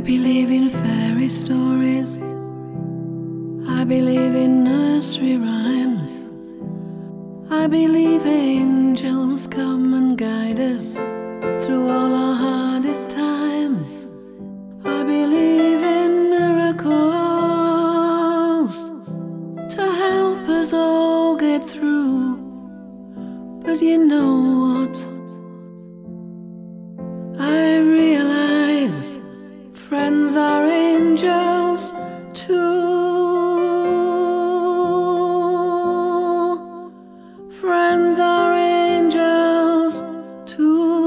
believe in fairy stories. I believe in nursery rhymes. I believe angels come and guide us through all our hardest times. I believe in miracles to help us all get through. But you know what? I realize friends are angels too. Friends are angels too.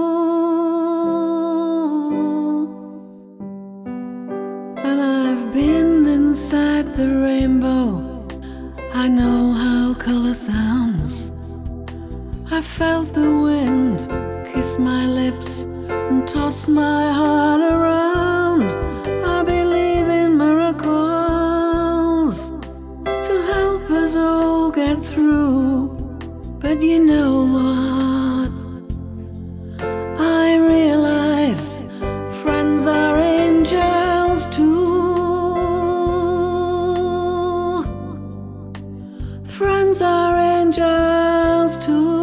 And I've been inside the rainbow. I know how color sounds. I felt the wind kiss my lips and toss my heart around. I believe in miracles to help us all get through. But you know what? I realize friends are angels too. Friends are angels too.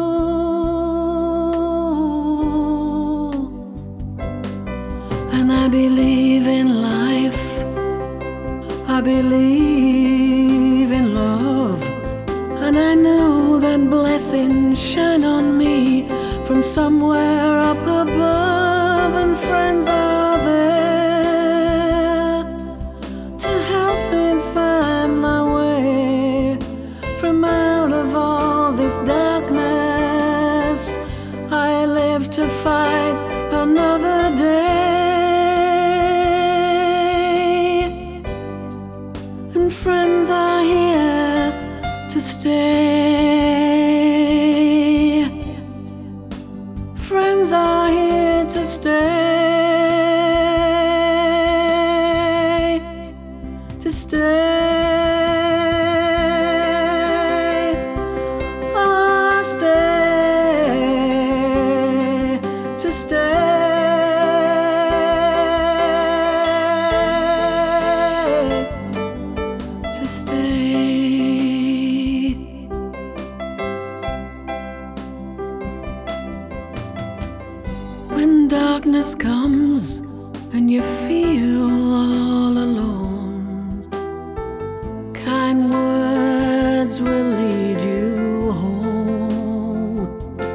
And I believe in life. I believe in love. And I know that blessings shine on me from somewhere up above. And friends are there to help me find my way from out of all this darkness. I live to fight another day. And friends are here to stay. Friends are here to stay. To stay. Oh, stay. To stay. To stay. When darkness comes and you feel all alone, kind words will lead you home.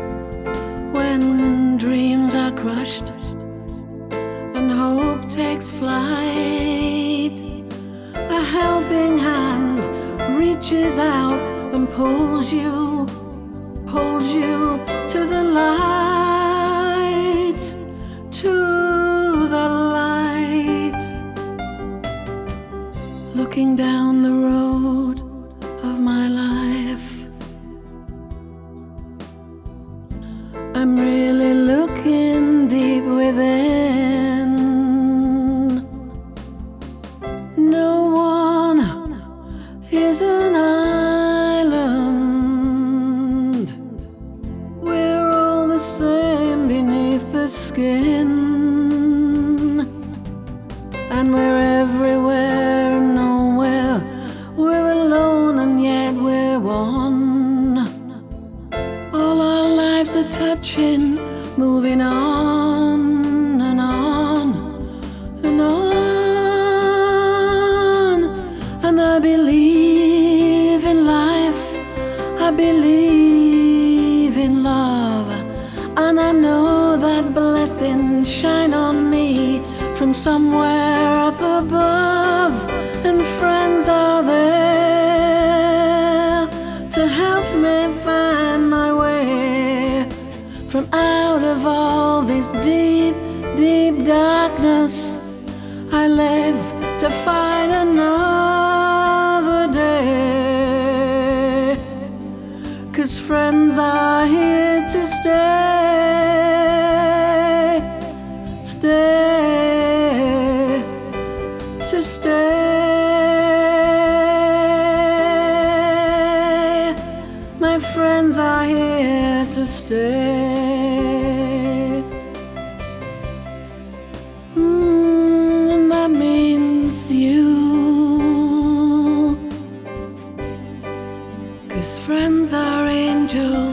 When dreams are crushed and hope takes flight, a helping hand reaches out and pulls you to the light, to the light. Looking down the road of my life, I'm really looking deep within. No one is an island. We're all the same beneath the skin. And we're everywhere and nowhere. We're alone and yet we're one. All our lives are touching, moving on and on and on. And I believe in life. I believe in love. And I know that blessings shine on me from somewhere up above. And friends are there to help me find my way from out of all this deep, deep darkness. I live to fight another day. 'Cause friends are here to stay. Stay. To stay. My friends are here to stay. angel